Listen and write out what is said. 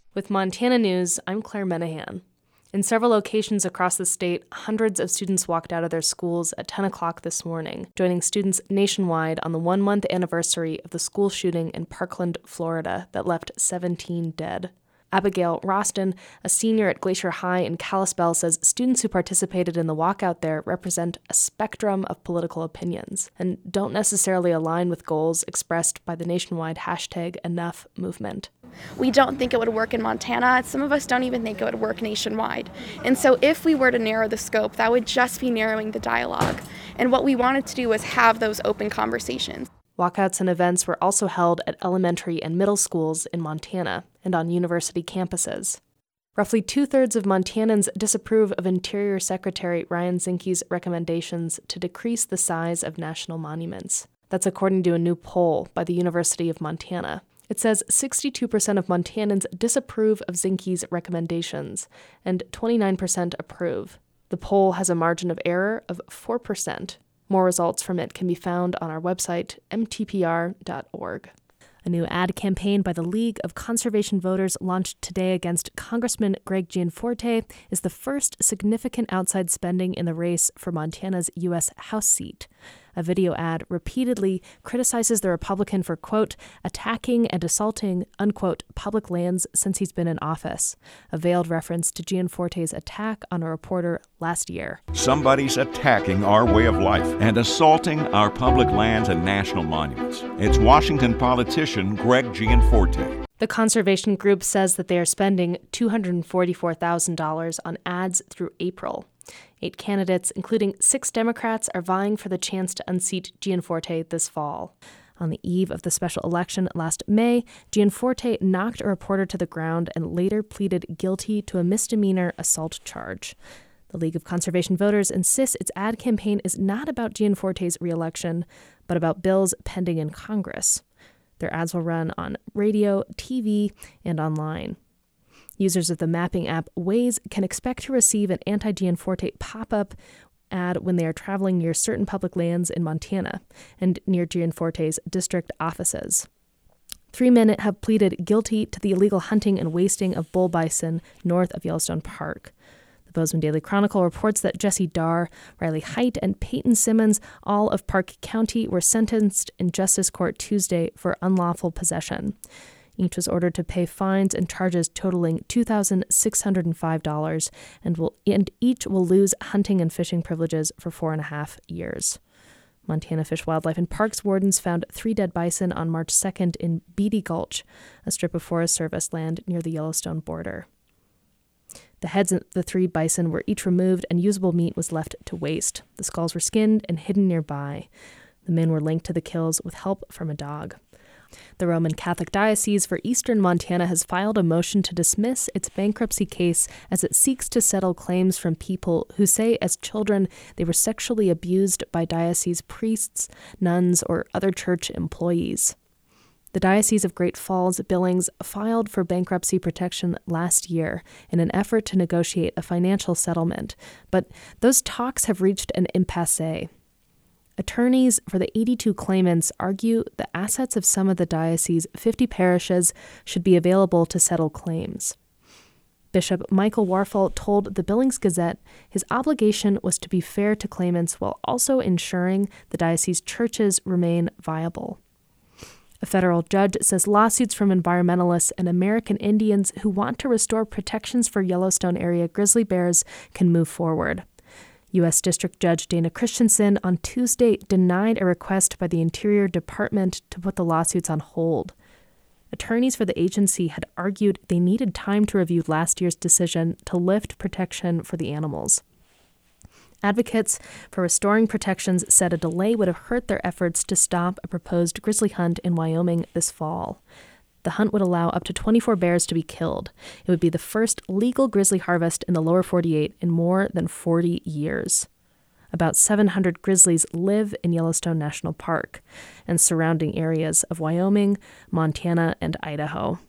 With Montana News, I'm Claire Menahan. In several locations across the state, hundreds of students walked out of their schools at 10 o'clock this morning, joining students nationwide on the 1-month anniversary of the school shooting in Parkland, Florida, that left 17 dead. Abigail Roston, a senior at Glacier High in Kalispell, says students who participated in the walkout there represent a spectrum of political opinions and don't necessarily align with goals expressed by the nationwide #Enough movement. We don't think it would work in Montana. Some of us don't even think it would work nationwide. And so if we were to narrow the scope, that would just be narrowing the dialogue. And what we wanted to do was have those open conversations. Walkouts and events were also held at elementary and middle schools in Montana and on university campuses. Roughly 2/3 of Montanans disapprove of Interior Secretary Ryan Zinke's recommendations to decrease the size of national monuments. That's according to a new poll by the University of Montana. It says 62% of Montanans disapprove of Zinke's recommendations, and 29% approve. The poll has a margin of error of 4%. More results from it can be found on our website, mtpr.org. A new ad campaign by the League of Conservation Voters launched today against Congressman Greg Gianforte is the first significant outside spending in the race for Montana's U.S. House seat. A video ad repeatedly criticizes the Republican for, quote, attacking and assaulting, unquote, public lands since he's been in office, a veiled reference to Gianforte's attack on a reporter last year. Somebody's attacking our way of life and assaulting our public lands and national monuments. It's Washington politician Greg Gianforte. The conservation group says that they are spending $244,000 on ads through April. 8 candidates, including 6 Democrats, are vying for the chance to unseat Gianforte this fall. On the eve of the special election last May, Gianforte knocked a reporter to the ground and later pleaded guilty to a misdemeanor assault charge. The League of Conservation Voters insists its ad campaign is not about Gianforte's re-election, but about bills pending in Congress. Their ads will run on radio, TV, and online. Users of the mapping app Waze can expect to receive an anti-Gianforte pop-up ad when they are traveling near certain public lands in Montana and near Gianforte's district offices. 3 men have pleaded guilty to the illegal hunting and wasting of bull bison north of Yellowstone Park. The Bozeman Daily Chronicle reports that Jesse Darr, Riley Height, and Peyton Simmons, all of Park County, were sentenced in Justice Court Tuesday for unlawful possession. Each was ordered to pay fines and charges totaling $2,605, and each will lose hunting and fishing privileges for 4.5 years. Montana Fish, Wildlife, and Parks wardens found 3 dead bison on March 2nd in Beatty Gulch, a strip of Forest Service land near the Yellowstone border. The heads of the 3 bison were each removed, and usable meat was left to waste. The skulls were skinned and hidden nearby. The men were linked to the kills with help from a dog. The Roman Catholic Diocese for Eastern Montana has filed a motion to dismiss its bankruptcy case as it seeks to settle claims from people who say as children they were sexually abused by diocese priests, nuns, or other church employees. The Diocese of Great Falls Billings filed for bankruptcy protection last year in an effort to negotiate a financial settlement, but those talks have reached an impasse. Attorneys for the 82 claimants argue the assets of some of the diocese's 50 parishes should be available to settle claims. Bishop Michael Warfel told the Billings Gazette his obligation was to be fair to claimants while also ensuring the diocese churches remain viable. A federal judge says lawsuits from environmentalists and American Indians who want to restore protections for Yellowstone area grizzly bears can move forward. U.S. District Judge Dana Christensen on Tuesday denied a request by the Interior Department to put the lawsuits on hold. Attorneys for the agency had argued they needed time to review last year's decision to lift protection for the animals. Advocates for restoring protections said a delay would have hurt their efforts to stop a proposed grizzly hunt in Wyoming this fall. The hunt would allow up to 24 bears to be killed. It would be the first legal grizzly harvest in the lower 48 in more than 40 years. About 700 grizzlies live in Yellowstone National Park and surrounding areas of Wyoming, Montana, and Idaho.